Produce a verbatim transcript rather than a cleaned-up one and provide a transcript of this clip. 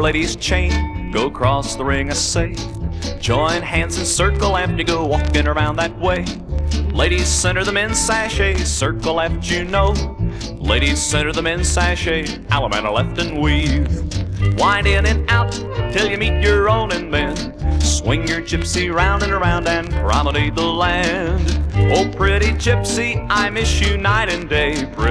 lady's chain, go across the ring, I say. Join hands and circle after you go walking around that way. Ladies center the men's sashay, circle left you know. Ladies center the men's sashay, Allemande left and weave. Wind in and out till you meet your own, and then swing your gypsy round and around and promenade the land. Oh, pretty gypsy, I miss you night and day.